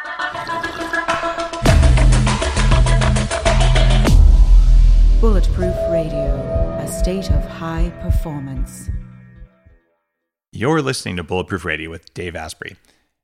Bulletproof Radio, a state of high performance. You're listening to Bulletproof Radio with Dave Asprey.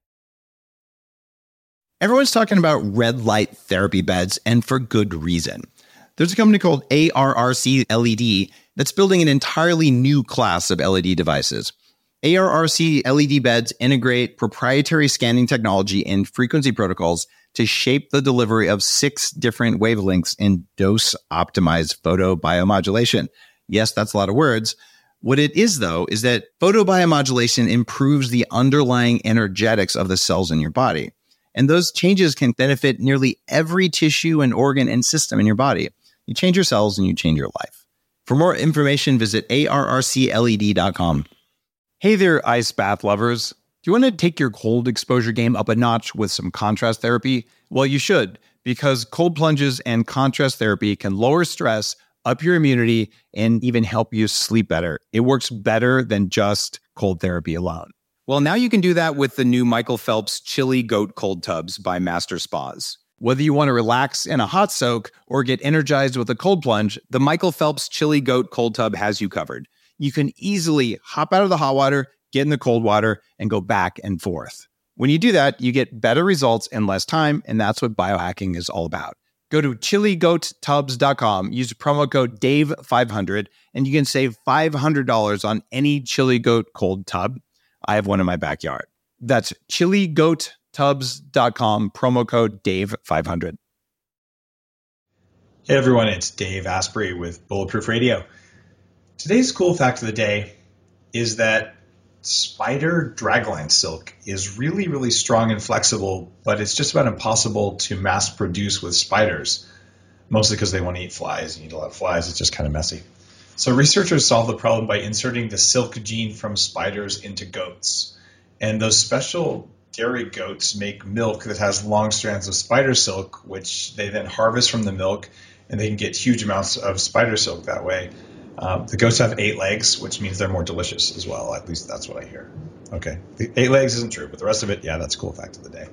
Everyone's talking about red light therapy beds, and for good reason. There's a company called ARRC LED that's building an entirely new class of LED devices. ARRC LED beds integrate proprietary scanning technology and frequency protocols to shape the delivery of 6 different wavelengths in dose-optimized photobiomodulation. Yes, that's a lot of words. What it is, though, is that photobiomodulation improves the underlying energetics of the cells in your body. And those changes can benefit nearly every tissue and organ and system in your body. You change your cells and you change your life. For more information, visit arrcled.com. Hey there, ice bath lovers. Do you want to take your cold exposure game up a notch with some contrast therapy? Well, you should, because cold plunges and contrast therapy can lower stress, up your immunity, and even help you sleep better. It works better than just cold therapy alone. Well, now you can do that with the new Michael Phelps Chili Goat Cold Tubs by Master Spas. Whether you want to relax in a hot soak or get energized with a cold plunge, the Michael Phelps Chili Goat Cold Tub has you covered. You can easily hop out of the hot water, get in the cold water, and go back and forth. When you do that, you get better results in less time, and that's what biohacking is all about. Go to chiligoattubs.com, use promo code DAVE500, and you can save $500 on any Chili Goat cold tub. I have one in my backyard. That's chiligoattubs.com, promo code DAVE500. Hey everyone, it's Dave Asprey with Bulletproof Radio. Today's cool fact of the day is that spider dragline silk is really, really strong and flexible, but it's just about impossible to mass produce with spiders, mostly because they want to eat flies. You eat a lot of flies, it's just kind of messy. So researchers solved the problem by inserting the silk gene from spiders into goats. And those special dairy goats make milk that has long strands of spider silk, which they then harvest from the milk, and they can get huge amounts of spider silk that way. The goats have 8 legs, which means they're more delicious as well. At least that's what I hear. Okay. The 8 legs isn't true, but the rest of it, yeah, that's a cool fact of the day.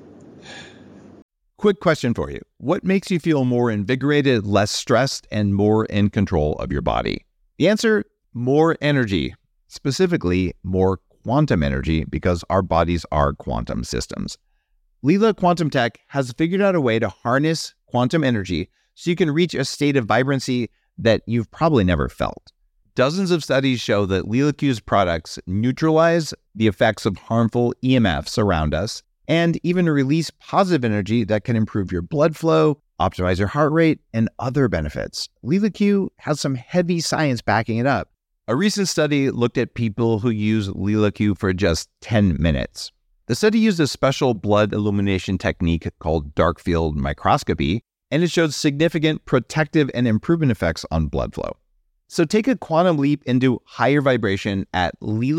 Quick question for you. What makes you feel more invigorated, less stressed, and more in control of your body? The answer, more energy. Specifically, more quantum energy, because our bodies are quantum systems. Leela Quantum Tech has figured out a way to harness quantum energy so you can reach a state of vibrancy that you've probably never felt. Dozens of studies show that LeelaQ's products neutralize the effects of harmful EMFs around us and even release positive energy that can improve your blood flow, optimize your heart rate, and other benefits. LeelaQ has some heavy science backing it up. A recent study looked at people who use LeelaQ for just 10 minutes. The study used a special blood illumination technique called dark field microscopy, and it showed significant protective and improvement effects on blood flow. So take a quantum leap into higher vibration at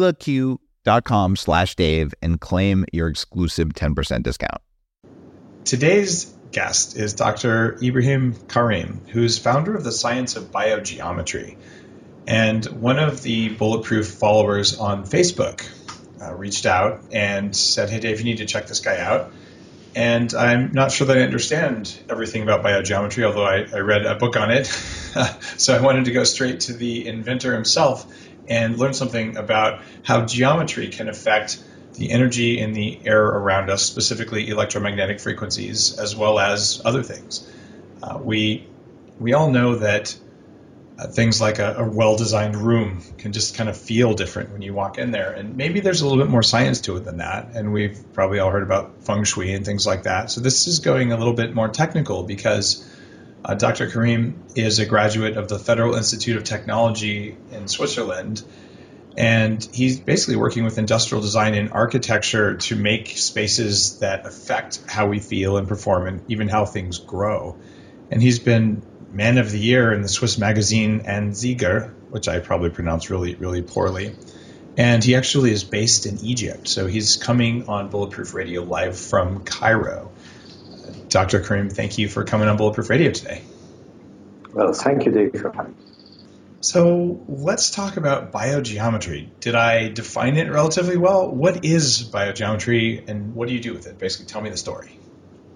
leelaq.com/Dave and claim your exclusive 10% discount. Today's guest is Dr. Ibrahim Karim, who's founder of the Science of Biogeometry. And one of the Bulletproof followers on Facebook reached out and said, hey, Dave, you need to check this guy out. And I'm not sure that I understand everything about biogeometry, although I read a book on it. So I wanted to go straight to the inventor himself and learn something about how geometry can affect the energy in the air around us, specifically electromagnetic frequencies, as well as other things. We all know that things like a well-designed room can just kind of feel different when you walk in there. And maybe there's a little bit more science to it than that. And we've probably all heard about feng shui and things like that. So this is going a little bit more technical because Dr. Karim is a graduate of the Federal Institute of Technology in Switzerland. And he's basically working with industrial design and architecture to make spaces that affect how we feel and perform and even how things grow. And he's been Man of the Year in the Swiss magazine Anzeiger, which I probably pronounced really, really poorly. And he actually is based in Egypt. So he's coming on Bulletproof Radio live from Cairo. Dr. Karim, thank you for coming on Bulletproof Radio today. Well, thank you, Dave, for having me. So let's talk about biogeometry. Did I define it relatively well? What is biogeometry and what do you do with it? Basically, tell me the story.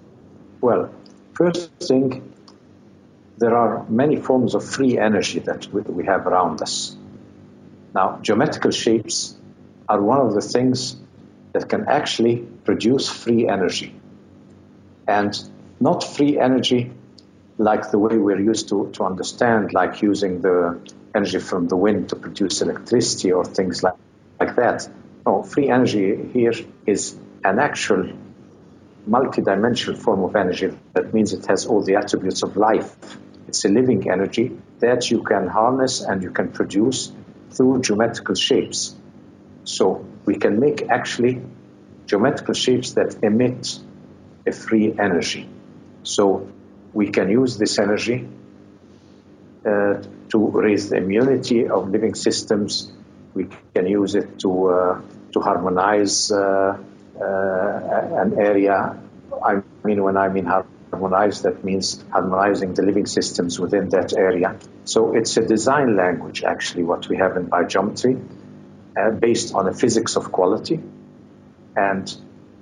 Well, first thing, there are many forms of free energy that we have around us. Now, geometrical shapes are one of the things that can actually produce free energy. And not free energy like the way we're used to understand, like using the energy from the wind to produce electricity or things like that. No, free energy here is an actual multidimensional form of energy. That means it has all the attributes of life. It's a living energy that you can harness and you can produce through geometrical shapes. So we can make actually geometrical shapes that emit a free energy. So we can use this energy to raise the immunity of living systems. We can use it to harmonize an area. When I mean harmonize, that means harmonizing the living systems within that area. So it's a design language, actually, what we have in biogeometry, based on a physics of quality. And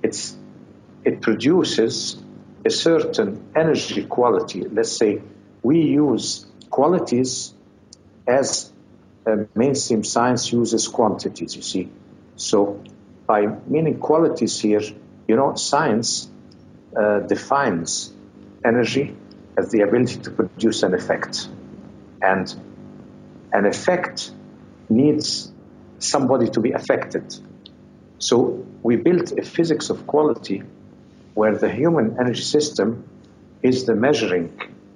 it produces a certain energy quality. Let's say we use qualities as mainstream science uses quantities, you see. So by meaning qualities here, science defines energy as the ability to produce an effect. And an effect needs somebody to be affected. So we built a physics of quality where the human energy system is the measuring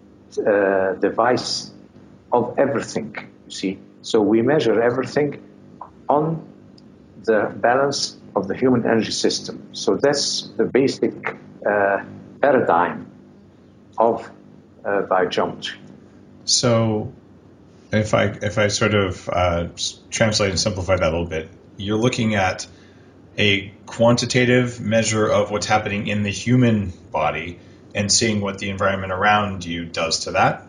device of everything, you see. So we measure everything on the balance of the human energy system. So that's the basic paradigm of biogeometry. So if I sort of translate and simplify that a little bit, you're looking at a quantitative measure of what's happening in the human body and seeing what the environment around you does to that?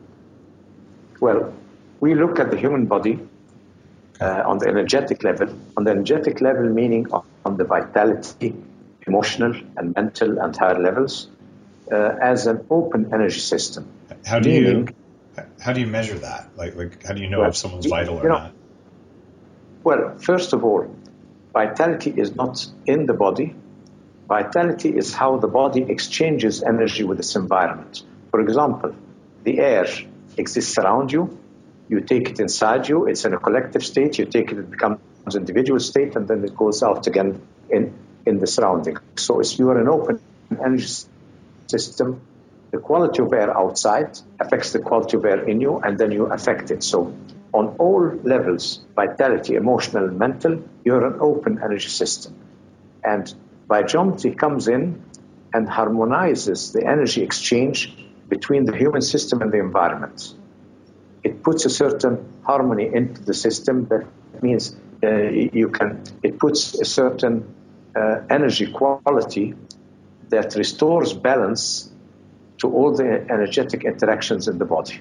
Well, we look at the human body on the energetic level. On the energetic level, meaning on the vitality, emotional and mental and higher levels, as an open energy system. How do you measure that? Like how do you know if someone's vital or not? Well, first of all, vitality is not in the body. Vitality is how the body exchanges energy with its environment. For example, the air exists around you. You take it inside you. It's in a collective state. You take it becomes an individual state, and then it goes out again in the surrounding. So if you are an open energy system, the quality of air outside affects the quality of air in you, and then you affect it. So on all levels, vitality, emotional, mental, you're an open energy system. And biogeometry comes in and harmonizes the energy exchange between the human system and the environment. It puts a certain harmony into the system. That means it puts a certain energy quality that restores balance to all the energetic interactions in the body.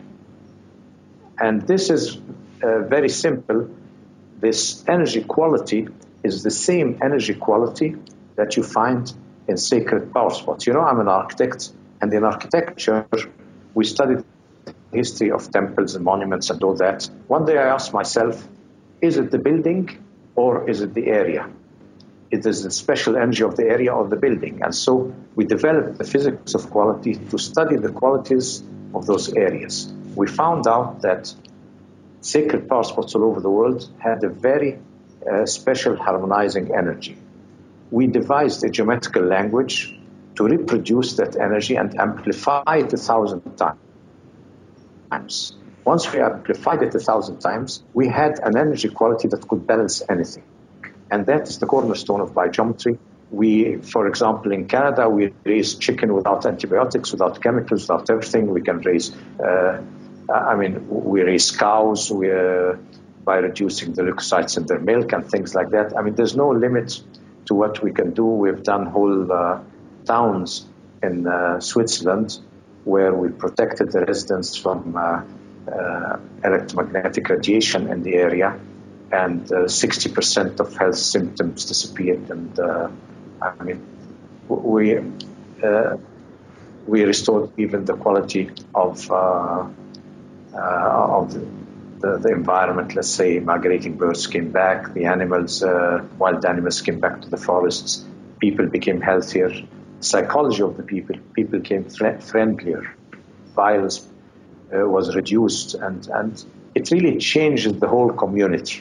And this is very simple. This energy quality is the same energy quality that you find in sacred power spots. I'm an architect, and in architecture, we studied the history of temples and monuments and all that. One day I asked myself, is it the building or is it the area? It is the special energy of the area or the building. And so we developed the physics of quality to study the qualities of those areas. We found out that sacred power spots all over the world had a very special harmonizing energy. We devised a geometrical language to reproduce that energy and amplify it 1,000 times. Once we amplified it 1,000 times, we had an energy quality that could balance anything. And that is the cornerstone of biogeometry. We, for example, in Canada, we raise chicken without antibiotics, without chemicals, without everything. We can raise, we raise cows by reducing the leukocytes in their milk and things like that. There's no limit to what we can do. We've done whole towns in Switzerland where we protected the residents from electromagnetic radiation in the area, and 60% of health symptoms disappeared. And we restored even the quality of the environment. Let's say migrating birds came back, the animals, wild animals came back to the forests, people became healthier, psychology of the people became friendlier, violence was reduced, and it really changed the whole community.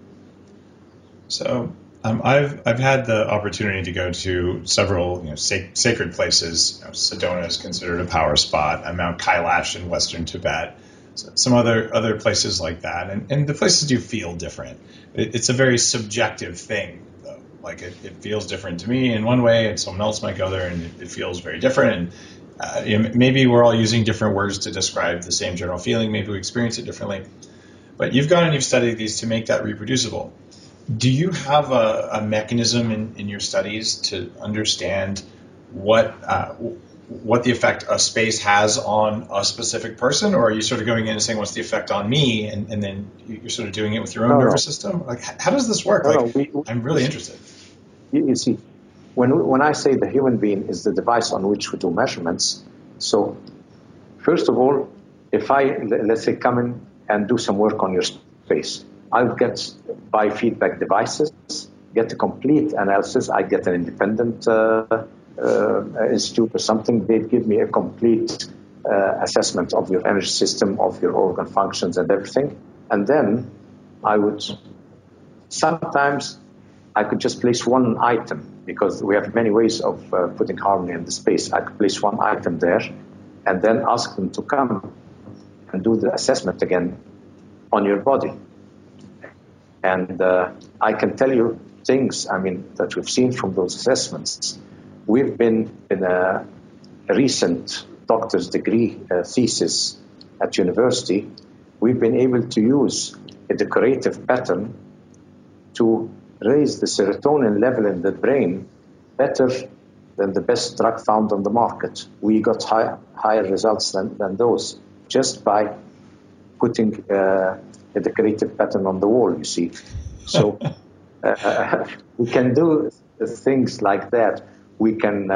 So I've had the opportunity to go to several sacred places. Sedona is considered a power spot. Mount Kailash in Western Tibet. Some other places like that, and the places do feel different. It's a very subjective thing, though. Like it feels different to me in one way, and someone else might go there and it feels very different. And maybe we're all using different words to describe the same general feeling. Maybe we experience it differently. But you've gone and you've studied these to make that reproducible. Do you have a mechanism in your studies to understand what the effect a space has on a specific person, or are you sort of going in and saying what's the effect on me, and then you're sort of doing it with your own nervous system? Like, how does this work? I'm really interested. You see, when I say the human being is the device on which we do measurements, so first of all, if I, let's say, come in and do some work on your space, I'll get biofeedback devices, get a complete analysis. I get an independent institute or something. They give me a complete assessment of your energy system, of your organ functions and everything. And then sometimes I could just place one item, because we have many ways of putting harmony in the space. I could place one item there and then ask them to come and do the assessment again on your body. And I can tell you things, that we've seen from those assessments. We've been in a recent doctor's degree thesis at university. We've been able to use a decorative pattern to raise the serotonin level in the brain better than the best drug found on the market. We got higher results than those just by putting a decorative pattern on the wall, you see. So we can do things like that. We can,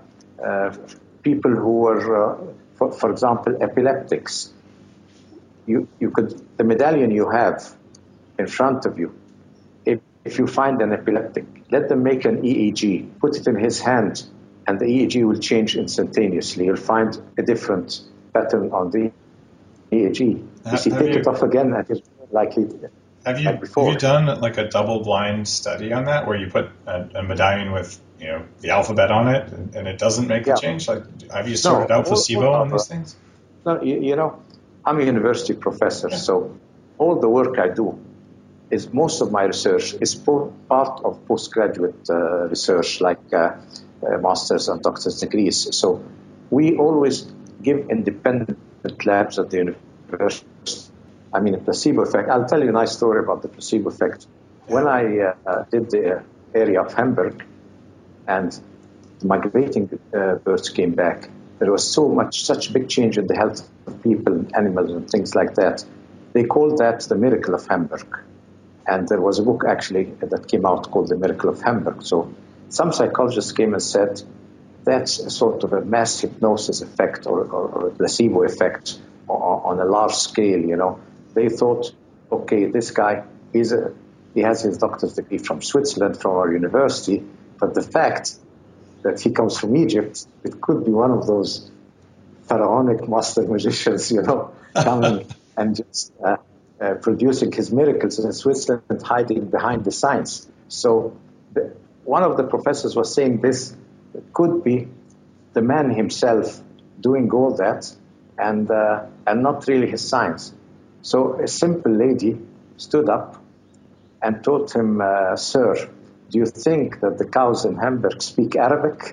people who are, for example, epileptics, you could, the medallion you have in front of you, if you find an epileptic, let them make an EEG, put it in his hand, and the EEG will change instantaneously. You'll find a different pattern on the EEG. You see, take it off again, and it's likely. Have you done like a double-blind study on that, where you put a medallion with the alphabet on it, and it doesn't make the change? Like, have you sorted out placebo on these things? No, I'm a university professor, so all the work I do is, most of my research is part of postgraduate research, like master's and doctor's degrees. So we always give independent labs at the university. The placebo effect. I'll tell you a nice story about the placebo effect. When I did the area of Hamburg and the migrating birds came back, there was such big change in the health of people, animals, and things like that. They called that the miracle of Hamburg. And there was a book actually that came out called The Miracle of Hamburg. So some psychologists came and said that's a sort of a mass hypnosis effect or a placebo effect on a large scale, They thought, okay, this guy, he has his doctor's degree from Switzerland, from our university, but the fact that he comes from Egypt, it could be one of those pharaonic master magicians, coming and just producing his miracles in Switzerland, hiding behind the science. So one of the professors was saying this could be the man himself doing all that and not really his science. So a simple lady stood up and told him, sir, do you think that the cows in Hamburg speak Arabic?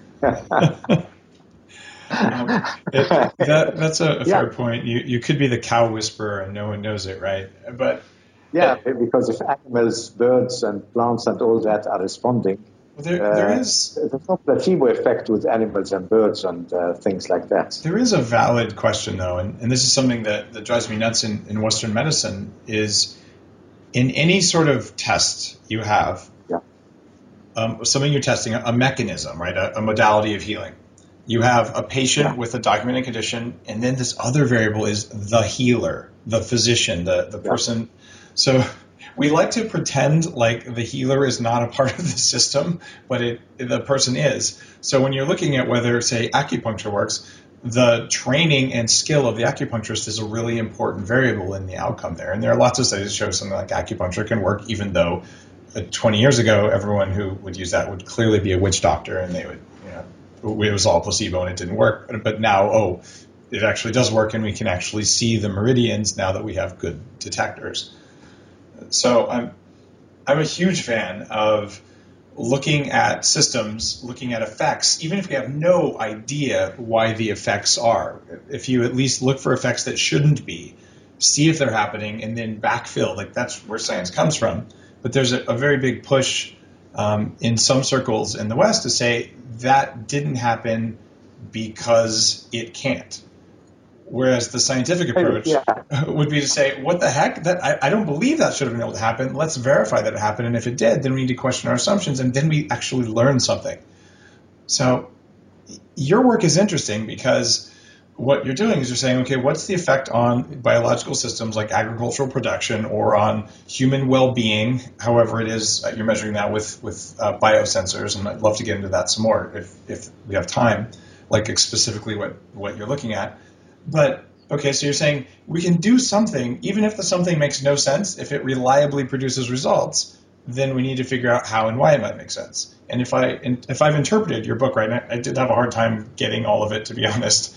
That's a fair point. You could be the cow whisperer and no one knows it, right? But because if animals, birds, and plants and all that are responding, there's no placebo effect with animals and birds and things like that. There is a valid question, though, and this is something that drives me nuts in Western medicine, is in any sort of test you have, something you're testing, a mechanism, right, a modality of healing. You have a patient with a documented condition, and then this other variable is the healer, the physician, the person. So we like to pretend like the healer is not a part of the system, but the person is. So when you're looking at whether, say, acupuncture works, the training and skill of the acupuncturist is a really important variable in the outcome there. And there are lots of studies that show something like acupuncture can work, even though 20 years ago, everyone who would use that would clearly be a witch doctor, and they would, it was all placebo and it didn't work. But now, it actually does work, and we can actually see the meridians now that we have good detectors. So I'm a huge fan of looking at systems, looking at effects, even if we have no idea why the effects are. If you at least look for effects that shouldn't be, see if they're happening, and then backfill. Like, that's where science comes from. But there's a very big push in some circles in the West to say that didn't happen because it can't. Whereas the scientific approach would be to say, what the heck? I don't believe that should have been able to happen. Let's verify that it happened. And if it did, then we need to question our assumptions, and then we actually learn something. So your work is interesting because what you're doing is you're saying, okay, what's the effect on biological systems like agricultural production or on human well-being, however it is you're measuring that with biosensors, and I'd love to get into that some more if we have time, like specifically what you're looking at. But, okay, so you're saying we can do something, even if the something makes no sense, if it reliably produces results, then we need to figure out how and why it might make sense. And if I've interpreted your book right, and I did have a hard time getting all of it, to be honest,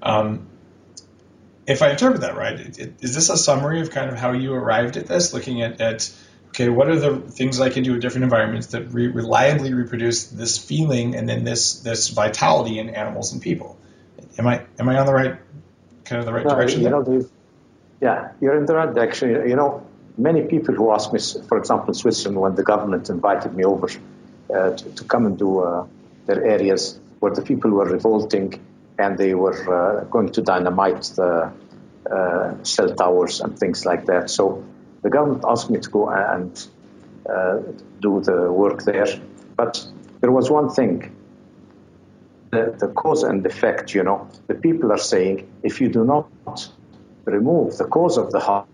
if I interpret that right, is this a summary of kind of how you arrived at this, looking at okay, what are the things I can do in different environments that reliably reproduce this feeling and then this vitality in animals and people? Am I on the right direction? You're in the right direction. Many people who ask me, for example, in Switzerland, when the government invited me over to come and do their areas where the people were revolting and they were going to dynamite the cell towers and things like that. So the government asked me to go and do the work there. But there was one thing. The cause and effect, the people are saying, if you do not remove the cause of the harm,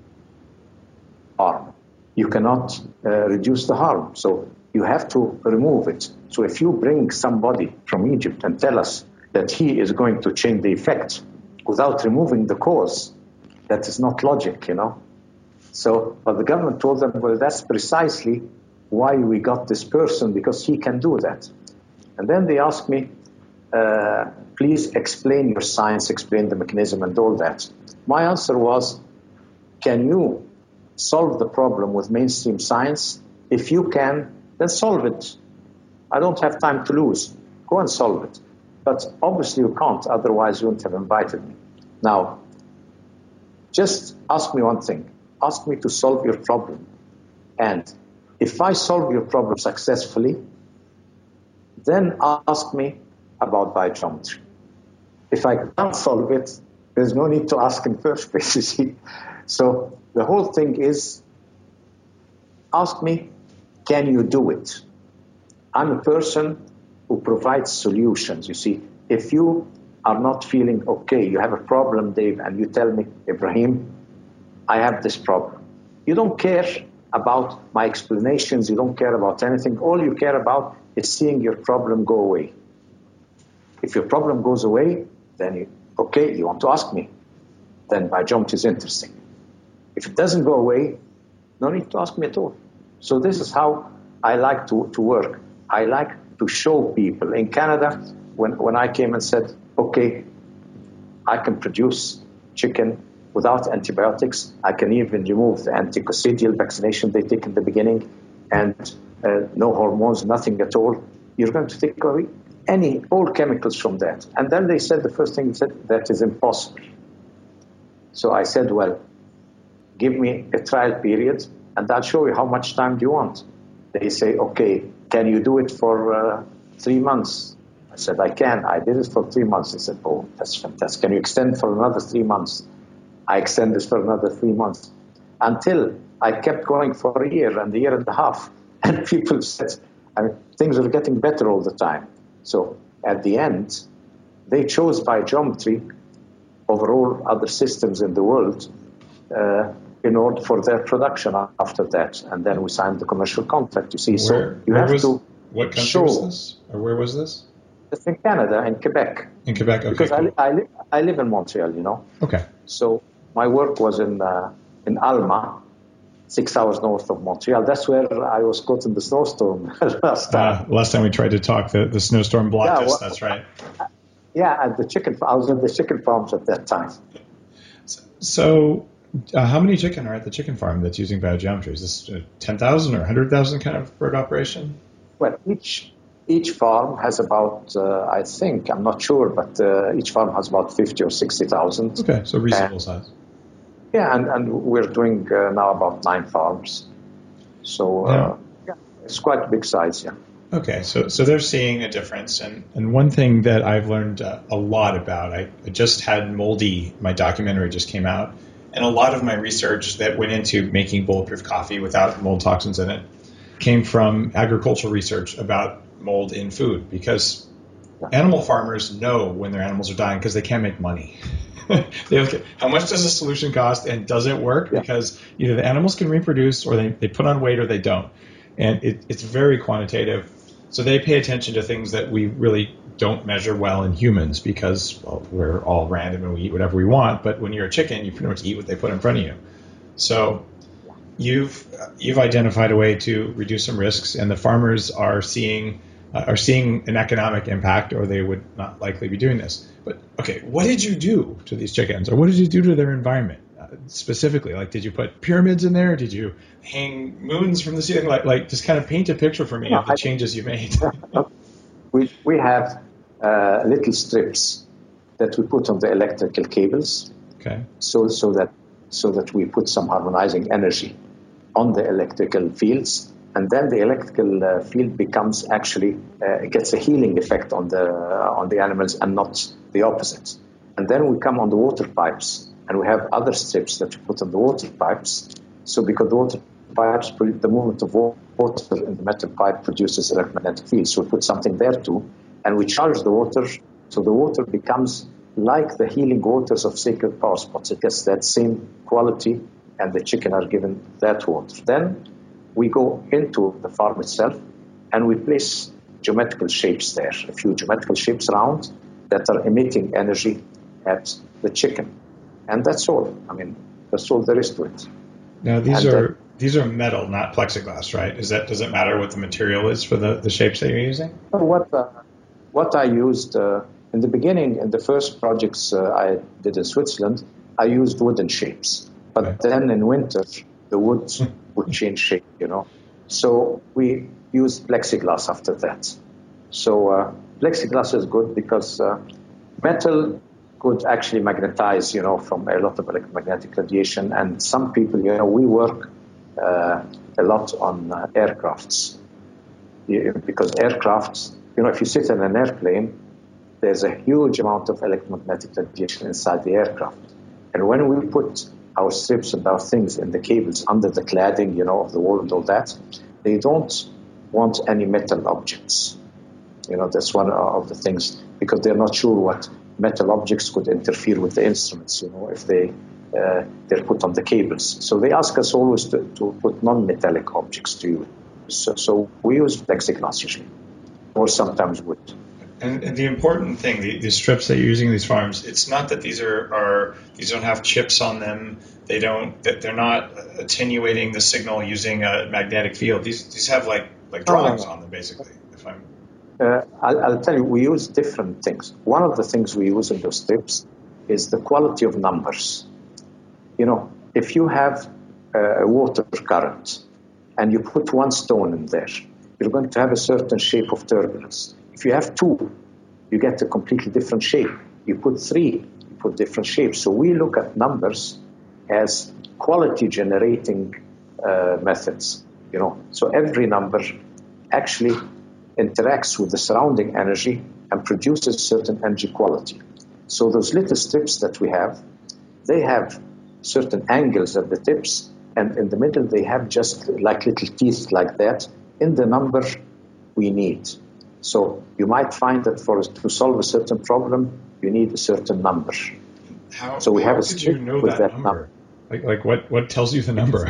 you cannot reduce the harm. So you have to remove it. So if you bring somebody from Egypt and tell us that he is going to change the effect without removing the cause, that is not logic, So, but the government told them, well, that's precisely why we got this person, because he can do that. And then they asked me, please explain your science, explain the mechanism and all that. My answer was, can you solve the problem with mainstream science? If you can, then solve it. I don't have time to lose. Go and solve it. But obviously you can't, otherwise you wouldn't have invited me. Now, just ask me one thing. Ask me to solve your problem. And if I solve your problem successfully, then ask me about biogeometry. If I can't solve it, there's no need to ask in the first place, you see. So the whole thing is, ask me, can you do it? I'm a person who provides solutions, you see. If you are not feeling okay, you have a problem, Dave, and you tell me, Ibrahim, I have this problem. You don't care about my explanations, you don't care about anything. All you care about is seeing your problem go away. If your problem goes away, then you want to ask me. Then biogeometry is interesting. If it doesn't go away, no need to ask me at all. So this is how I like to work. I like to show people. In Canada, when I came and said, okay, I can produce chicken without antibiotics, I can even remove the anticoccidial vaccination they take in the beginning, and no hormones, nothing at all, you're going to take away all chemicals from that. And then they said, the first thing they said, that is impossible. So I said, well, give me a trial period and I'll show you how much time do you want. They say, okay, can you do it for 3 months? I said, I can. I did it for 3 months. They said, oh, that's fantastic. Can you extend for another 3 months? I extended for another 3 months until I kept going for a year and a year and a half. And people said, things are getting better all the time. So at the end, they chose biogeometry over all other systems in the world in order for their production after that. And then we signed the commercial contract, you see. What country was this? Or where was this? It's in Canada, in Quebec. In Quebec, okay. Because cool. I live in Montreal, you know. Okay. So my work was in Alma, 6 hours north of Montreal. That's where I was caught in the snowstorm last time. Last time we tried to talk, the snowstorm blocked us. That's right. Yeah, at I was in the chicken farms at that time. So how many chicken are at the chicken farm that's using biogeometry? Is this 10,000 or 100,000 kind of bird operation? Well, each farm has about, I think, I'm not sure, but each farm has about 50 or 60,000. Okay, so reasonable size. Yeah, and we're doing now about 9 farms. So it's quite a big size, yeah. Okay, so they're seeing a difference. And one thing that I've learned a lot about, I just had Moldy, my documentary just came out, and a lot of my research that went into making bulletproof coffee without mold toxins in it came from agricultural research about mold in food, because animal farmers know when their animals are dying because they can't make money. They look at how much does a solution cost and does it work? Yeah. Because either the animals can reproduce or they put on weight or they don't. And it's very quantitative. So they pay attention to things that we really don't measure well in humans because, well, we're all random and we eat whatever we want. But when you're a chicken, you pretty much eat what they put in front of you. So you've identified a way to reduce some risks, and the farmers are seeing an economic impact, or they would not likely be doing this. But okay, what did you do to these chickens, or what did you do to their environment specifically? Like, did you put pyramids in there? Did you hang moons from the ceiling? Like just kind of paint a picture for me of the changes you made. We have little strips that we put on the electrical cables. Okay. So that we put some harmonizing energy on the electrical fields. And then the electrical field becomes it gets a healing effect on the animals and not the opposite. And then we come on the water pipes, and we have other strips that we put on the water pipes. So because the water pipes, the movement of water in the metal pipe produces electromagnetic fields. So we put something there too, and we charge the water, so the water becomes like the healing waters of sacred power spots. It gets that same quality, and the chicken are given that water. Then we go into the farm itself, and we place geometrical shapes there, a few geometrical shapes around that are emitting energy at the chicken. And that's all. I mean, that's all there is to it. Now, these are metal, not plexiglass, right? Does it matter what the material is for the shapes that you're using? What I used in the beginning, in the first projects I did in Switzerland, I used wooden shapes. But then in winter, the wood would change shape, you know. So we used plexiglass after that. So plexiglass is good because metal could actually magnetize, you know, from a lot of electromagnetic radiation. And some people, you know, we work a lot on aircrafts. Because aircrafts, you know, if you sit in an airplane, there's a huge amount of electromagnetic radiation inside the aircraft. And when we put our strips and our things in the cables under the cladding, you know, of the wall and all that, they don't want any metal objects. You know, that's one of the things, because they're not sure what metal objects could interfere with the instruments, you know, if they're put on the cables. So they ask us always to put non-metallic objects to use. So we use plexiglass usually, or sometimes wood. And the important thing, the strips that you're using in these farms, it's not that these these don't have chips on them. They're not attenuating the signal using a magnetic field. These have like drawings on them, basically. If I'm I'll tell you, we use different things. One of the things we use in those strips is the quality of numbers. You know, if you have a water current and you put one stone in there, you're going to have a certain shape of turbulence. If you have 2, you get a completely different shape. You put 3, you put different shapes. So we look at numbers as quality generating methods. You know, so every number actually interacts with the surrounding energy and produces certain energy quality. So those little strips that we have, they have certain angles at the tips, and in the middle they have just like little teeth like that in the number we need. So you might find that to solve a certain problem, you need a certain number. How did you know that number? Like what tells you the number?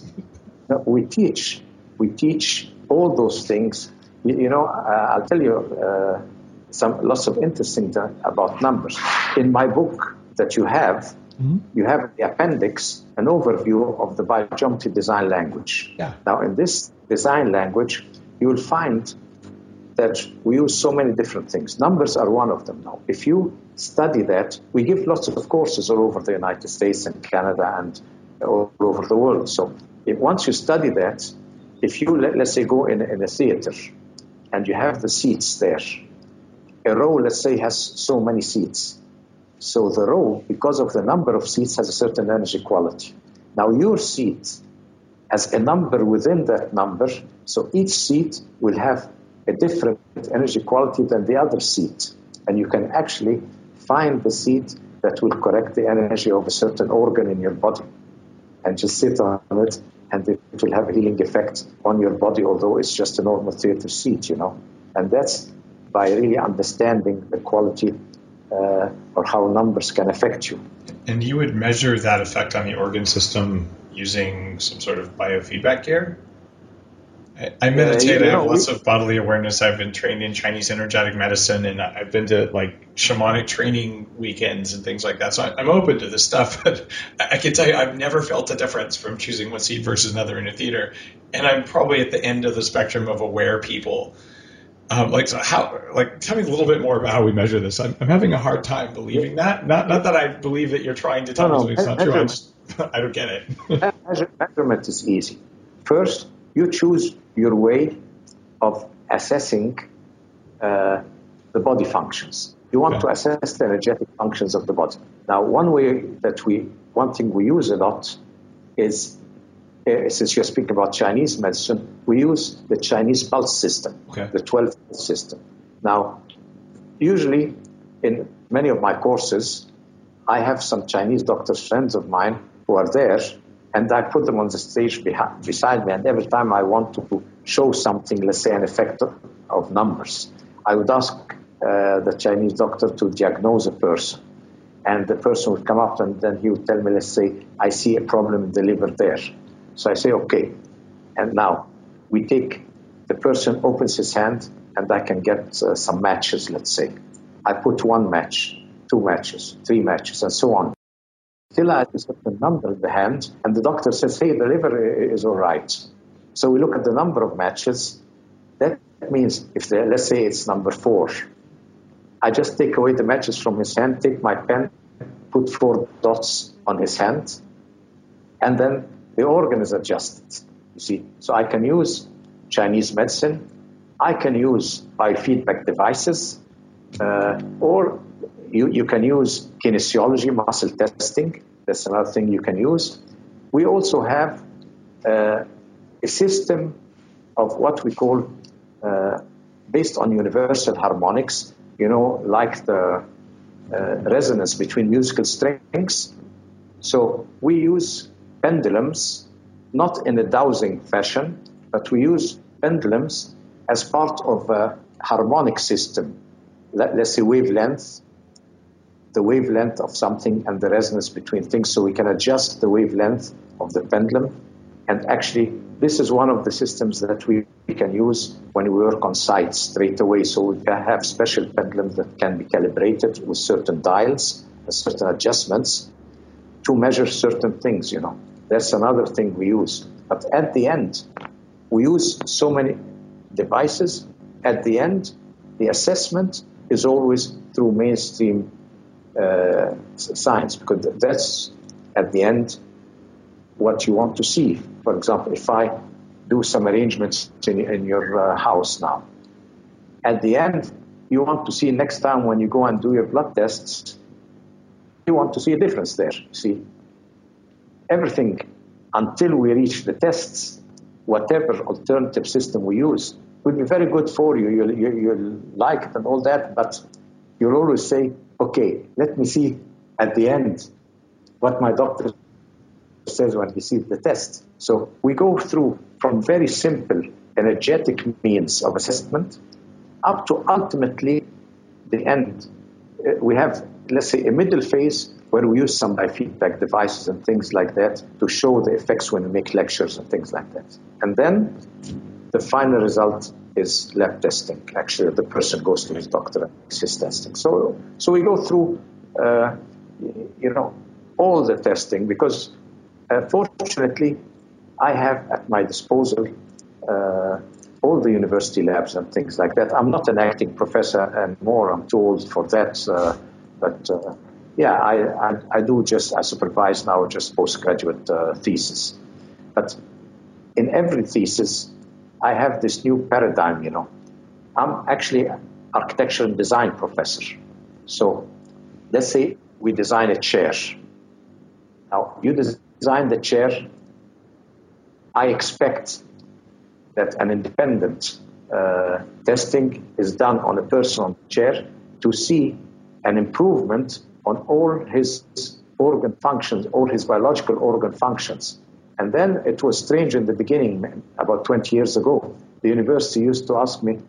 We teach all those things. I'll tell you lots of interesting about numbers. In my book that you have, you have in the appendix an overview of the biogeometry design language. Yeah. Now, in this design language, you will find that we use so many different things. Numbers are one of them now. If you study that, we give lots of courses all over the United States and Canada and all over the world. So once you study that, if you, let's say, go in a theater and you have the seats there, a row, let's say, has so many seats. So the row, because of the number of seats, has a certain energy quality. Now your seat has a number within that number, so each seat will have a different energy quality than the other seat. And you can actually find the seat that will correct the energy of a certain organ in your body and just sit on it, and it will have a healing effect on your body, although it's just a normal theater seat, And that's by really understanding the quality or how numbers can affect you. And you would measure that effect on the organ system using some sort of biofeedback gear? I meditate. I have lots of bodily awareness. I've been trained in Chinese energetic medicine, and I've been to shamanic training weekends and things like that. So I'm open to this stuff, but I can tell you I've never felt a difference from choosing one seat versus another in a theater. And I'm probably at the end of the spectrum of aware people. Tell me a little bit more about how we measure this. I'm having a hard time believing that. Not that I believe that you're trying to tell me it's not true. I don't get it. Measurement is easy. First, you choose your way of assessing the body functions. You want to assess the energetic functions of the body. Now, one thing we use a lot is, since you're speaking about Chinese medicine, we use the Chinese pulse system, the 12 pulse system. Now, usually in many of my courses, I have some Chinese doctors, friends of mine, who are there, and I put them on the stage beside me, and every time I want to show something, let's say an effect of numbers, I would ask the Chinese doctor to diagnose a person. And the person would come up and then he would tell me, let's say, I see a problem in the liver there. So I say, okay. And now the person opens his hand and I can get some matches, let's say. I put 1 match, 2 matches, 3 matches, and so on. Till I have a certain number in the hand, and the doctor says, hey, the liver is all right. So we look at the number of matches. That means let's say it's number 4. I just take away the matches from his hand, take my pen, put 4 dots on his hand, and then the organ is adjusted, you see. So I can use Chinese medicine, I can use biofeedback devices, or you can use kinesiology, muscle testing. That's another thing you can use. We also have a system of what we call, based on universal harmonics, like the resonance between musical strings. So we use pendulums, not in a dowsing fashion, but we use pendulums as part of a harmonic system. Let's say wavelength, the wavelength of something and the resonance between things, so we can adjust the wavelength of the pendulum. And actually, this is one of the systems that we can use when we work on site straight away. So we can have special pendulums that can be calibrated with certain dials and certain adjustments to measure certain things, That's another thing we use. But at the end, we use so many devices. At the end, the assessment is always through mainstream science, because that's, at the end, what you want to see. For example, if I do some arrangements in your house now, at the end, you want to see next time when you go and do your blood tests, you want to see a difference there. See, everything until we reach the tests, whatever alternative system we use, will be very good for you. You'll like it and all that, but you'll always say, okay, let me see at the end what my doctor says when he sees the test. So we go through from very simple energetic means of assessment up to ultimately the end. We have, let's say, a middle phase where we use some biofeedback devices and things like that to show the effects when we make lectures and things like that. And then the final result is lab testing. Actually, the person goes to his doctor and makes his testing. So we go through, all the testing because, fortunately, I have at my disposal all the university labs and things like that. I'm not an acting professor anymore. I'm too old for that. I do I supervise now just postgraduate thesis. But in every thesis, I have this new paradigm, I'm actually architecture and design professor. So let's say we design a chair. Now, you design the chair. I expect that an independent testing is done on a person on the chair to see an improvement on all his organ functions, all his biological organ functions. And then it was strange in the beginning, about 20 years ago. The university used to ask me,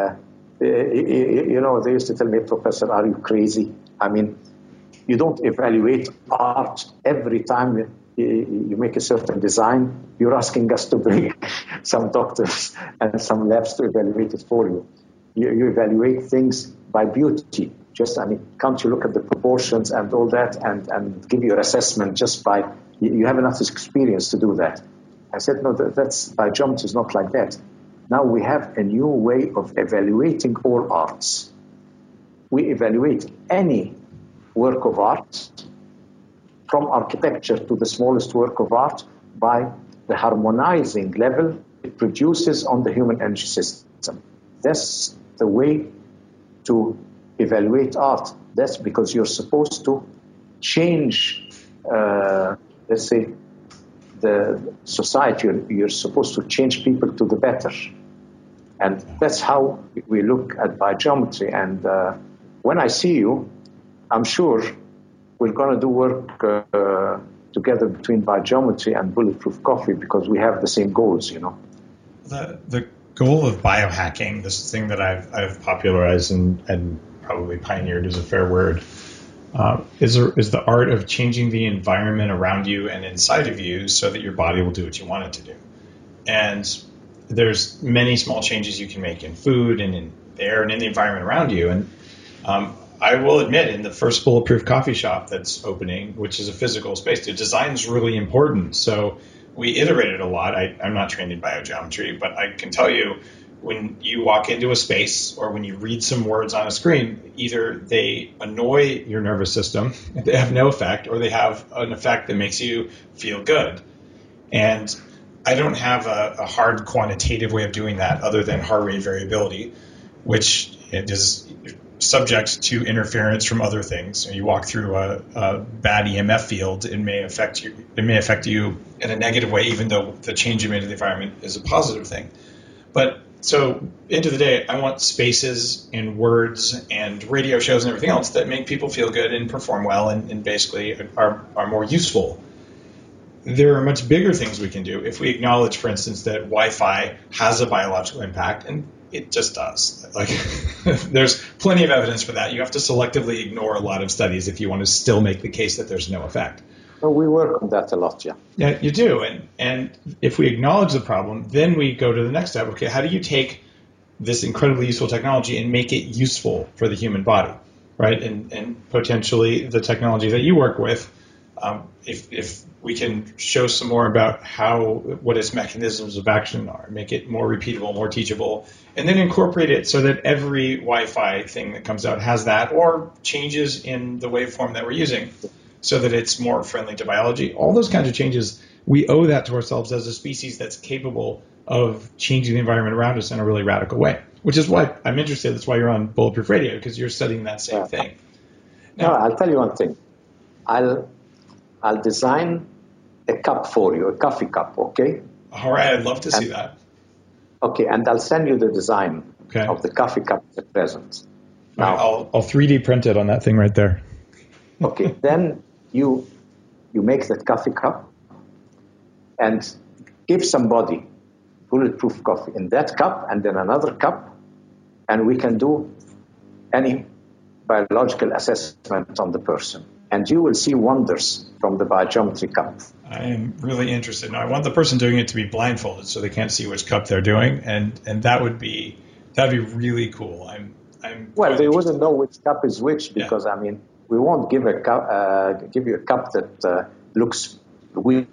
they used to tell me, Professor, are you crazy? I mean, you don't evaluate art every time you make a certain design. You're asking us to bring some doctors and some labs to evaluate it for you. You evaluate things by beauty. Can't you look at the proportions and all that and give your assessment just by, you have enough experience to do that. I said, no, that's biogeometry is not like that. Now we have a new way of evaluating all arts. We evaluate any work of art, from architecture to the smallest work of art, by the harmonizing level it produces on the human energy system. That's the way to evaluate art. That's because you're supposed to change, let's say, the society. You're supposed to change people to the better. And that's how we look at biogeometry. And when I see you, I'm sure we're going to do work together between biogeometry and Bulletproof Coffee because we have the same goals, The goal of biohacking, this thing that I've popularized and probably pioneered is a fair word, is the art of changing the environment around you and inside of you so that your body will do what you want it to do. And there's many small changes you can make in food and in the air and in the environment around you. And I will admit, in the first Bulletproof coffee shop that's opening, which is a physical space, the design is really important. So we iterated a lot. I'm not trained in biogeometry, but I can tell you, when you walk into a space or when you read some words on a screen, either they annoy your nervous system, they have no effect, or they have an effect that makes you feel good. And I don't have a hard quantitative way of doing that other than heart rate variability, which is subject to interference from other things. You walk through a bad EMF field, it may affect you in a negative way, even though the change you made in the environment is a positive thing. But so, end of the day, I want spaces and words and radio shows and everything else that make people feel good and perform well and basically are more useful. There are much bigger things we can do if we acknowledge, for instance, that Wi-Fi has a biological impact, and it just does. Like, there's plenty of evidence for that. You have to selectively ignore a lot of studies if you want to still make the case that there's no effect. Well, we work on that a lot, yeah. Yeah, you do. And if we acknowledge the problem, then we go to the next step. Okay, how do you take this incredibly useful technology and make it useful for the human body, right? And potentially the technology that you work with, if we can show some more about what its mechanisms of action are, make it more repeatable, more teachable, and then incorporate it so that every Wi-Fi thing that comes out has that, or changes in the waveform that we're using, so that it's more friendly to biology. All those kinds of changes, we owe that to ourselves as a species that's capable of changing the environment around us in a really radical way, which is why I'm interested. That's why you're on Bulletproof Radio, because you're studying that same thing. Now, I'll tell you one thing. I'll design a cup for you, a coffee cup, okay? All right, I'd love to see that. Okay, and I'll send you the design of the coffee cup at present. Now, right, I'll 3D print it on that thing right there. Okay, then you make that coffee cup and give somebody Bulletproof Coffee in that cup and then another cup, and we can do any biological assessment on the person. And you will see wonders from the biogeometry cup. I am really interested. Now, I want the person doing it to be blindfolded so they can't see which cup they're doing, and that'd be really cool. Well, they wouldn't know which cup is which because we won't give you a cup that looks weird.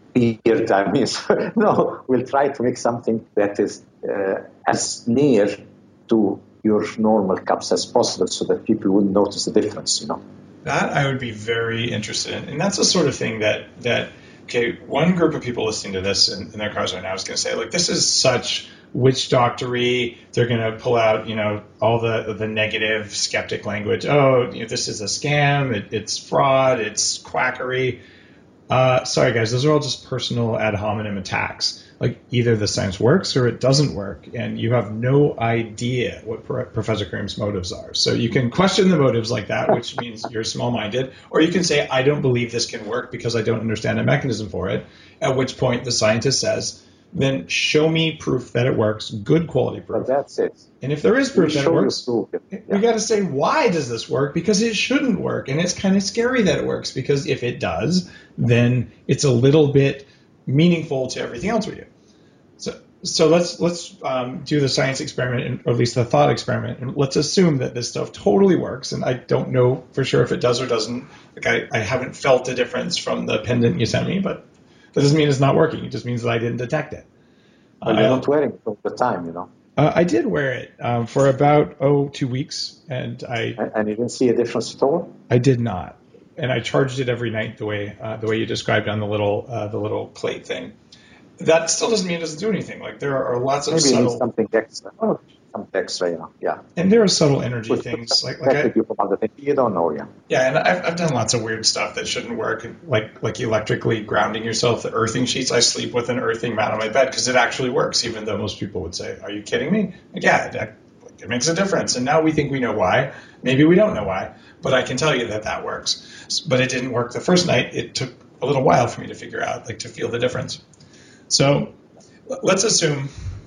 No, we'll try to make something that is as near to your normal cups as possible, so that people wouldn't notice the difference. That I would be very interested in, and that's the sort of thing that one group of people listening to this in their cars right now is going to say, like, this is such witch doctory. They're going to pull out, all the negative skeptic language. Oh, this is a scam. It's fraud. It's quackery. Sorry, guys, those are all just personal ad hominem attacks. Like, either the science works or it doesn't work, and you have no idea what Professor Karim's motives are. So you can question the motives like that, which means you're small-minded, or you can say, I don't believe this can work because I don't understand a mechanism for it, at which point the scientist says, then show me proof that it works, good quality proof. But that's it. And if there is proof that it works, we got to say, why does this work? Because it shouldn't work. And it's kind of scary that it works, because if it does, then it's a little bit meaningful to everything else we do. So let's do the science experiment, or at least the thought experiment, and let's assume that this stuff totally works. And I don't know for sure if it does or doesn't. Like, I haven't felt a difference from the pendant you sent me, but that doesn't mean it's not working. It just means that I didn't detect it. But you're not wearing it all the time, I did wear it for about 2 weeks, and you didn't see a difference at all? I did not, and I charged it every night the way you described on the little plate thing. That still doesn't mean it doesn't do anything. Like, there are lots of subtle... Maybe something extra. Some extra, yeah. And there are subtle energy things. You don't know, yeah. Yeah, and I've done lots of weird stuff that shouldn't work, like electrically grounding yourself, the earthing sheets. I sleep with an earthing mat on my bed because it actually works, even though most people would say, are you kidding me? Like, yeah, it makes a difference. And now we think we know why. Maybe we don't know why. But I can tell you that works. But it didn't work the first night. It took a little while for me to figure out, to feel the difference. So let's assume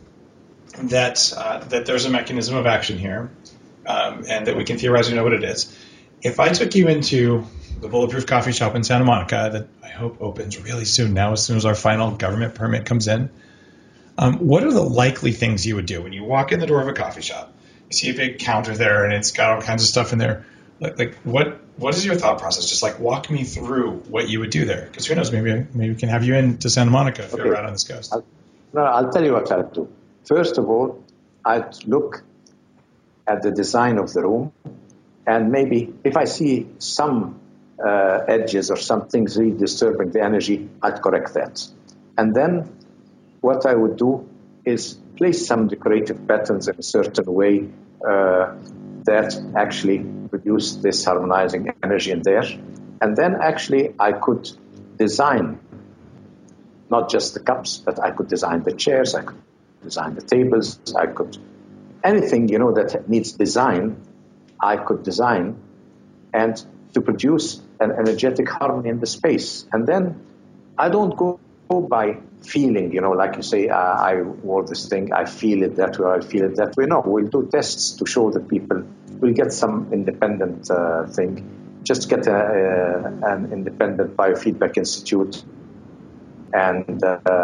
that there's a mechanism of action here, and that we can theorize we know what it is. If I took you into the Bulletproof Coffee Shop in Santa Monica, that I hope opens really soon now, as soon as our final government permit comes in, what are the likely things you would do when you walk in the door of a coffee shop? You see a big counter there, and it's got all kinds of stuff in there. What is your thought process? Just walk me through what you would do there, because who knows, maybe we can have you in to Santa Monica if you're out on this coast. I'll tell you what I'd do. First of all, I'd look at the design of the room, and maybe if I see some edges or some things really disturbing the energy, I'd correct that. And then what I would do is place some decorative patterns in a certain way that actually produce this harmonizing energy in there. And then actually I could design not just the cups, but I could design the chairs, I could design the tables, I could, anything, that needs design, I could design, and to produce an energetic harmony in the space. And then I don't go by feeling, like you say, I wore this thing, I feel it that way, I feel it that way. No, we'll do tests to show that people will get some independent thing. Just get an independent biofeedback institute, and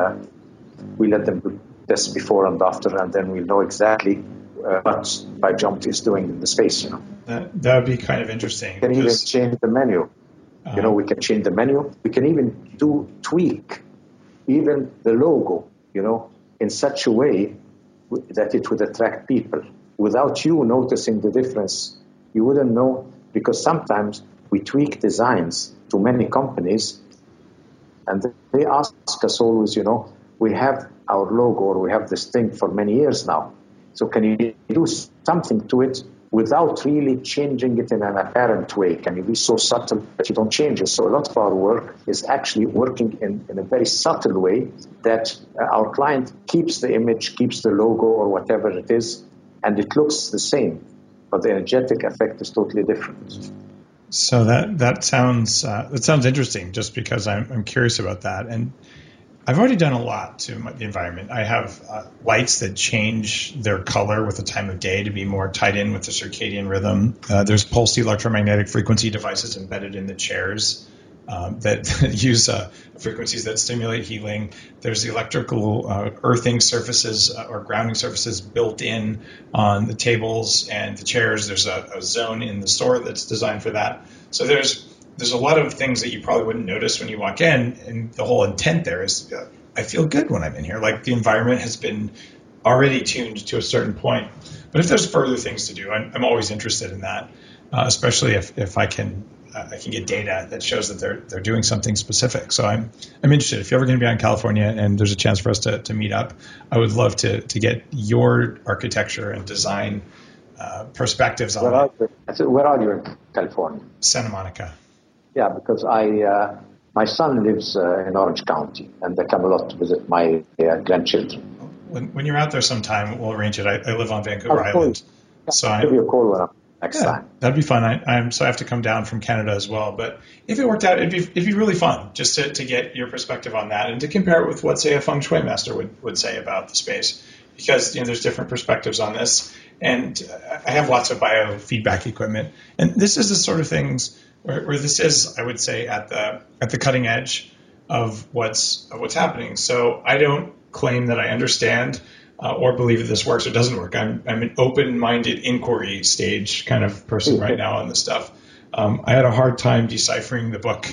we let them do tests before and after, and then we'll know exactly what biogeometry is doing in the space. That would be kind of interesting. We can even change the menu. We can change the menu. We can even tweak even the logo, in such a way that it would attract people. Without you noticing the difference, you wouldn't know, because sometimes we tweak designs to many companies, and they ask us always, we have our logo or we have this thing for many years now. So can you do something to it without really changing it in an apparent way? Can you be so subtle that you don't change it? So a lot of our work is actually working in a very subtle way that our client keeps the image, keeps the logo or whatever it is, and it looks the same, but the energetic effect is totally different. So that sounds interesting, just because I'm curious about that. And I've already done a lot to the environment. I have lights that change their color with the time of day to be more tied in with the circadian rhythm. There's pulsed electromagnetic frequency devices embedded in the chairs that use frequencies that stimulate healing. There's the electrical earthing surfaces or grounding surfaces built in on the tables and the chairs. There's a zone in the store that's designed for that. So there's a lot of things that you probably wouldn't notice when you walk in, and the whole intent there is I feel good when I'm in here. Like the environment has been already tuned to a certain point. But if there's further things to do, I'm always interested in that, especially if I can get data that shows that they're doing something specific. So I'm interested. If you're ever going to be out in California and there's a chance for us to meet up, I would love to get your architecture and design perspectives on it. Where are you in California? Santa Monica. Yeah, because my son lives in Orange County, and they come a lot to visit my grandchildren. When you're out there sometime, we'll arrange it. I live on Vancouver Island. So I'll give you a call next time. That'd be fun. So I have to come down from Canada as well. But if it worked out, it'd be really fun just to get your perspective on that and to compare it with what, say, a feng shui master would say about the space. Because there's different perspectives on this. And I have lots of biofeedback equipment. And this is the sort of things where this is, I would say, at the cutting edge of what's happening. So I don't claim that I understand or believe that this works or doesn't work. I'm an open-minded inquiry stage kind of person right now on this stuff. I had a hard time deciphering the book.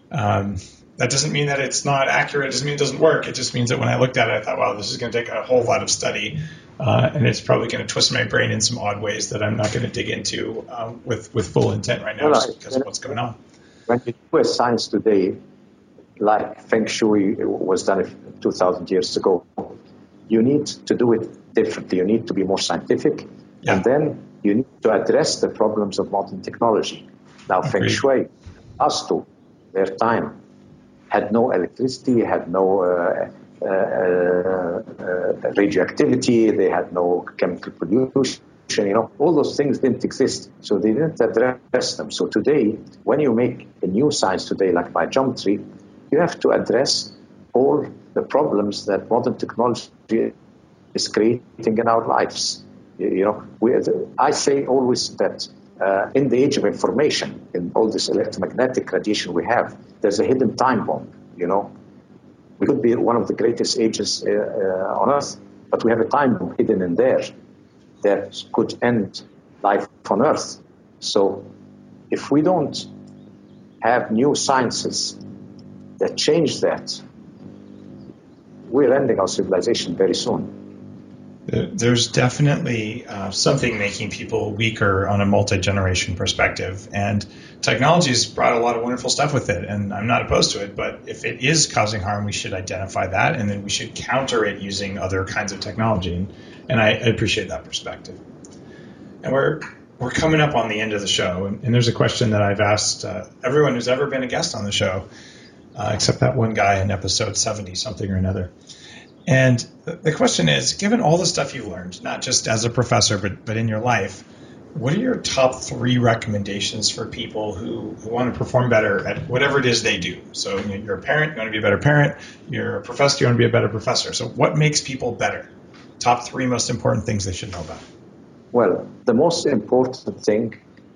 That doesn't mean that it's not accurate. It doesn't mean it doesn't work. It just means that when I looked at it, I thought, wow, this is going to take a whole lot of study, and it's probably going to twist my brain in some odd ways that I'm not going to dig into with full intent right now just because of what's going on. When you do a science today, like Feng Shui was done 2,000 years ago, you need to do it differently. You need to be more scientific, and then you need to address the problems of modern technology. Now, Feng Shui, us to their time, had no electricity, had no radioactivity, they had no chemical pollution, all those things didn't exist. So they didn't address them. So today, when you make a new science today, like biogeometry, you have to address all the problems that modern technology is creating in our lives. I say always that in the age of information, in all this electromagnetic radiation we have, there's a hidden time bomb, We could be one of the greatest ages on Earth, but we have a time bomb hidden in there that could end life on Earth. So if we don't have new sciences that change that, we're ending our civilization very soon. There's definitely something making people weaker on a multi-generation perspective, and technology has brought a lot of wonderful stuff with it, and I'm not opposed to it, but if it is causing harm, we should identify that, and then we should counter it using other kinds of technology, and I appreciate that perspective. And we're coming up on the end of the show, and there's a question that I've asked everyone who's ever been a guest on the show, except that one guy in episode 70 something or another. And the question is, given all the stuff you've learned, not just as a professor, but in your life, what are your top 3 recommendations for people who want to perform better at whatever it is they do? So you're a parent, you want to be a better parent. You're a professor, you want to be a better professor. So what makes people better? Top 3 most important things they should know about. Well, the most important thing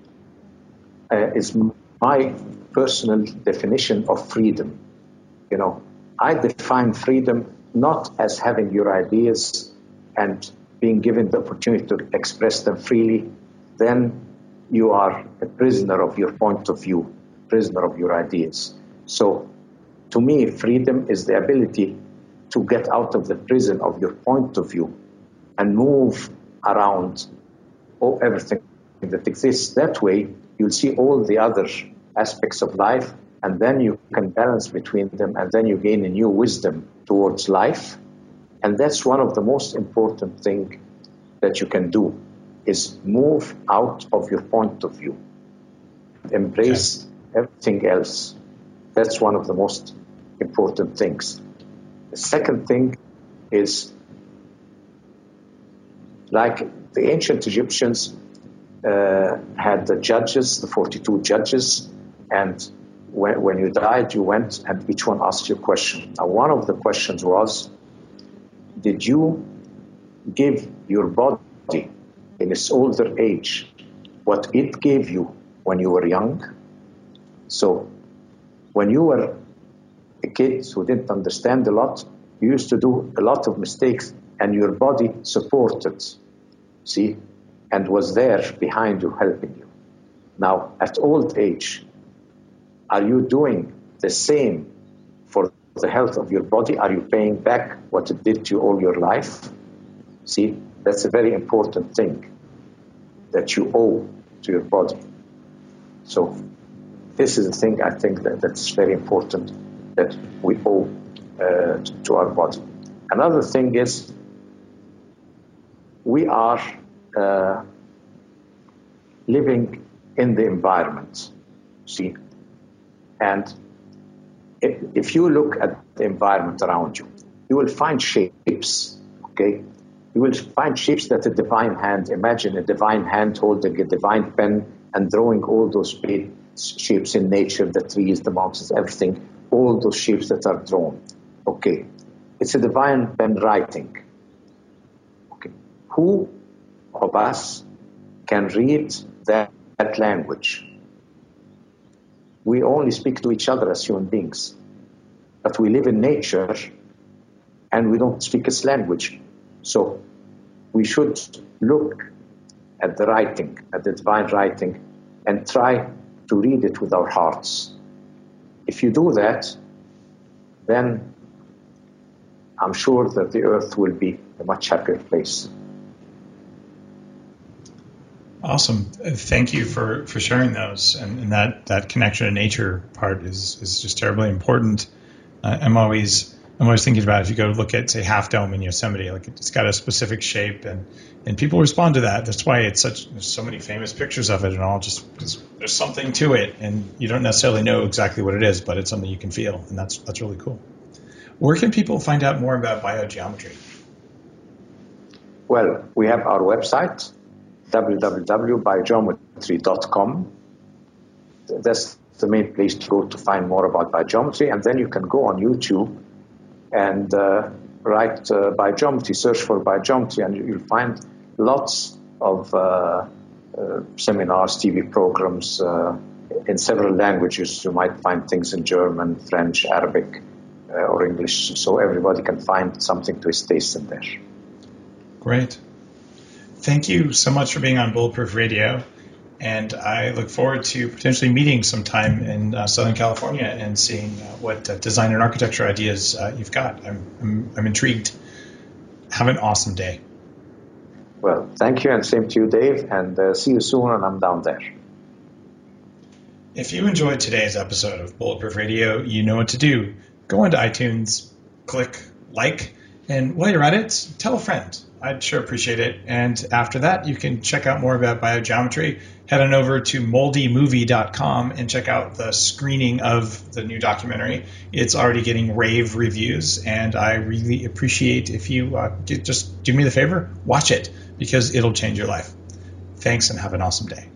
is my personal definition of freedom. I define freedom not as having your ideas and being given the opportunity to express them freely. Then you are a prisoner of your point of view, prisoner of your ideas. So to me, freedom is the ability to get out of the prison of your point of view and move around everything that exists. That way, you'll see all the other aspects of life, and then you can balance between them, and then you gain a new wisdom towards life. And that's one of the most important things that you can do, is move out of your point of view. Embrace everything else. That's one of the most important things. The second thing is, like the ancient Egyptians had the judges, the 42 judges, and when you died, you went and each one asked you a question. Now, one of the questions was, did you give your body in its older age what it gave you when you were young? So when you were a kid who didn't understand a lot, you used to do a lot of mistakes and your body supported, see, and was there behind you, helping you. Now, at old age, are you doing the same for the health of your body? Are you paying back what it did to you all your life? See, that's a very important thing that you owe to your body. So this is a thing I think that's very important that we owe to our body. Another thing is we are living in the environment, see? And if you look at the environment around you, you will find shapes, okay? You will find shapes that a divine hand, imagine a divine hand holding a divine pen and drawing all those shapes in nature, the trees, the mountains, everything, all those shapes that are drawn. Okay, it's a divine pen writing. Okay, who of us can read that language? We only speak to each other as human beings, but we live in nature and we don't speak its language. So we should look at the writing, at the divine writing, and try to read it with our hearts. If you do that, then I'm sure that the earth will be a much happier place. Awesome. Thank you for sharing those. And that connection to nature part is just terribly important. I'm always thinking about if you go look at, say, Half Dome in Yosemite, like it's got a specific shape and people respond to that. That's why there's so many famous pictures of it and all, just because there's something to it and you don't necessarily know exactly what it is, but it's something you can feel. And that's really cool. Where can people find out more about biogeometry? Well, we have our website, www.biogeometry.com. That's the main place to go to find more about biogeometry. And then you can go on YouTube and write biogeometry, search for biogeometry, and you'll find lots of seminars, TV programs in several languages. You might find things in German, French, Arabic, or English, so everybody can find something to his taste in there. Great. Thank you so much for being on Bulletproof Radio, and I look forward to potentially meeting sometime in Southern California and seeing what design and architecture ideas you've got. I'm intrigued. Have an awesome day. Well, thank you, and same to you, Dave, and see you soon, and I'm down there. If you enjoyed today's episode of Bulletproof Radio, you know what to do. Go into iTunes, click like, and while you're at it, tell a friend. I'd sure appreciate it. And after that, you can check out more about biogeometry. Head on over to moldymovie.com and check out the screening of the new documentary. It's already getting rave reviews, and I really appreciate if you just do me the favor, watch it, because it'll change your life. Thanks, and have an awesome day.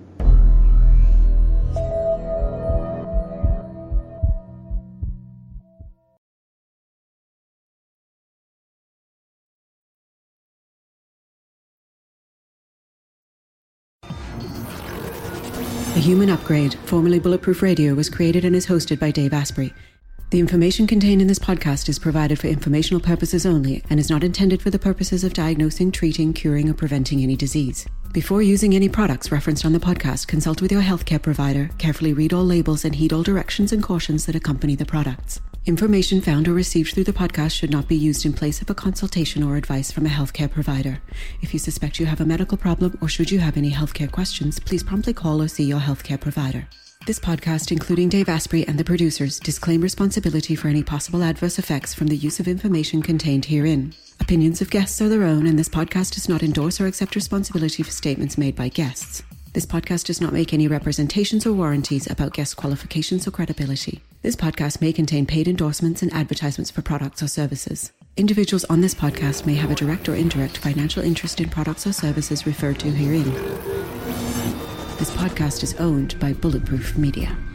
The Human Upgrade, formerly Bulletproof Radio, was created and is hosted by Dave Asprey. The information contained in this podcast is provided for informational purposes only and is not intended for the purposes of diagnosing, treating, curing, or preventing any disease. Before using any products referenced on the podcast, consult with your healthcare provider, carefully read all labels, and heed all directions and cautions that accompany the products. Information found or received through the podcast should not be used in place of a consultation or advice from a healthcare provider. If you suspect you have a medical problem or should you have any healthcare questions, please promptly call or see your healthcare provider. This podcast, including Dave Asprey and the producers, disclaim responsibility for any possible adverse effects from the use of information contained herein. Opinions of guests are their own, and this podcast does not endorse or accept responsibility for statements made by guests. This podcast does not make any representations or warranties about guest qualifications or credibility. This podcast may contain paid endorsements and advertisements for products or services. Individuals on this podcast may have a direct or indirect financial interest in products or services referred to herein. This podcast is owned by Bulletproof Media.